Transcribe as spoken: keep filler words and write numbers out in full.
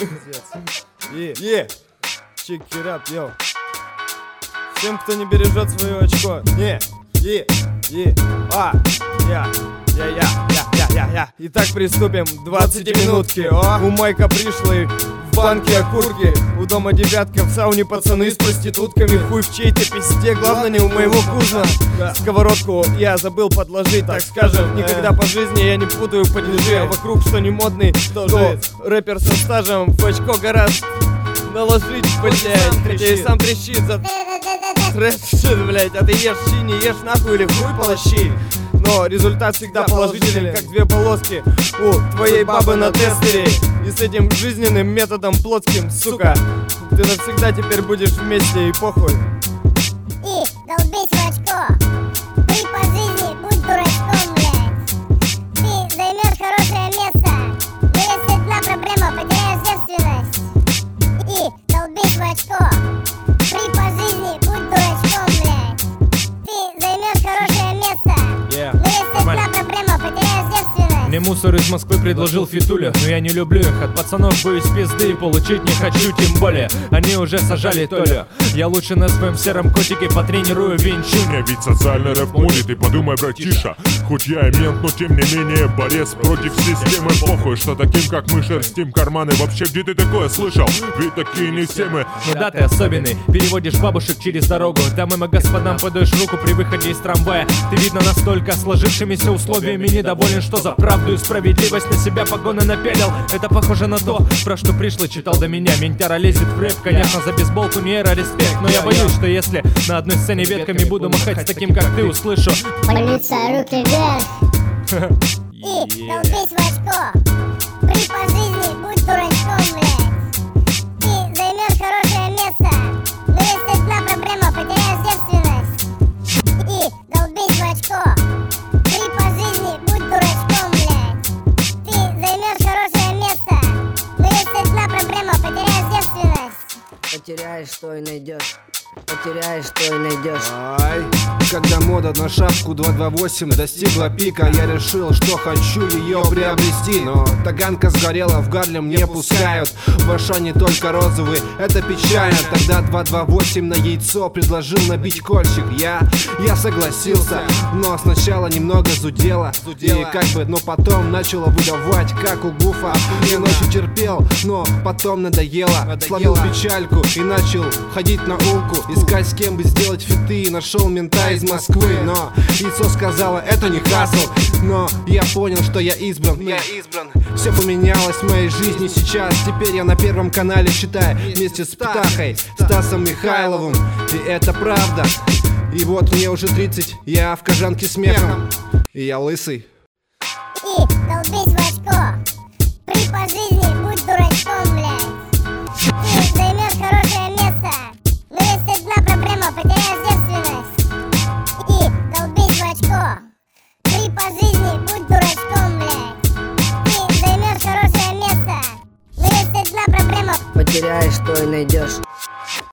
И, е, check it up, йоу. Всем, кто не бережет свое очко. Не, и, и, а, я, я, я, я, я, я, я. Итак, приступим. двадцатиминутки. О, у Майка пришлый. В банке окурки, у дома девятка, в сауне пацаны с проститутками. Хуй в чьей-то пизде, главное не у моего кузна. Сковородку я забыл подложить, так скажем. Никогда по жизни я не путаю падежи. А вокруг что не модный, то рэпер со стажем в очко гораздо наложить, блять. Хотя и сам трещит за трэш, блять. А ты ешь щи, не ешь нахуй или хуй полощи. Но результат всегда положительный, как две полоски у твоей бабы на тестере. И с этим жизненным методом плотским, сука, ты навсегда теперь будешь вместе и похуй. И долбись в очко. Ты по жизни будь дурачком, блядь. Ты займешь хорошее место, но если одна проблема, потеряешь девственность. И долбись в очко. Ты по жизни будь дурачком, блядь. Ты займешь хорошее место, yeah. но если одна проблема, потеряешь девственность. Мне мусор из Москвы предложил фитуля, но я не люблю их. От пацанов боюсь пизды и получить не хочу, тем более они уже сажали Толю. Я лучше на своем сером котике потренирую винчун. Не, ведь социальный рэп море, ты подумай, братиша. Хоть я и мент, но тем не менее борец против системы. Похуй, что таким как мы шерстим карманы. Вообще, где ты такое слышал? Ведь такие не все мы. Ну да, ты особенный, переводишь бабушек через дорогу. Дамам и господам подаешь руку при выходе из трамвая. Ты, видно, настолько сложившимися условиями недоволен, что за правду и справедливость на себя погоны напялил. Это похоже на то, про что пришлый читал до меня. Ментяра лезет в рэп, конечно, за бейсболку нейро респект. Но я боюсь, что если на одной сцене ветками буду махать с таким, как ты, услышу: полиция, руки вверх. И долбись в очко. Ты по жизни будь дурачком, блядь. Ты займешь хорошее место, но если одна проблема, потеряешь девственность. И долбись в очко. Ты по жизни будь дурачком, блядь. Ты займешь хорошее место, но если одна проблема, потеряешь девственность. Потеряешь, что и найдешь. Потеряешь, что и найдешь. Ай, когда мода на шапку два два восемь достигла пика, я решил, что хочу ее приобрести. Но таганка сгорела, в Гарлем не пускают. В Ашане только розовый, это печально. Тогда два два восемь на яйцо предложил набить кольчик. Я, я согласился, но сначала немного зудело. И как бы, но потом начало выдавать, как у Гуфа. Я ночью терпел, но потом надоело. Словил печальку и начал ходить на улку, искать, с кем бы сделать фиты. Нашел мента из Москвы, но яйцо сказала, это не хасл. Но я понял, что я избран, я избран. Все поменялось в моей жизни сейчас. Теперь я на Первом канале читаю вместе с Птахой, Стасом Михайловым. И это правда. И вот мне уже тридцать, я в кожанке смехом. И я лысый. И долбись в очко. Ты по жизни будь дурачком, блядь. Ты займешь хорошее место, но если одна проблема, потеряешь девственность. И долбись в очко. Ты по жизни будь дурачком, блядь. Ты займешь хорошее место, но если одна проблема, потеряешь, что и найдешь.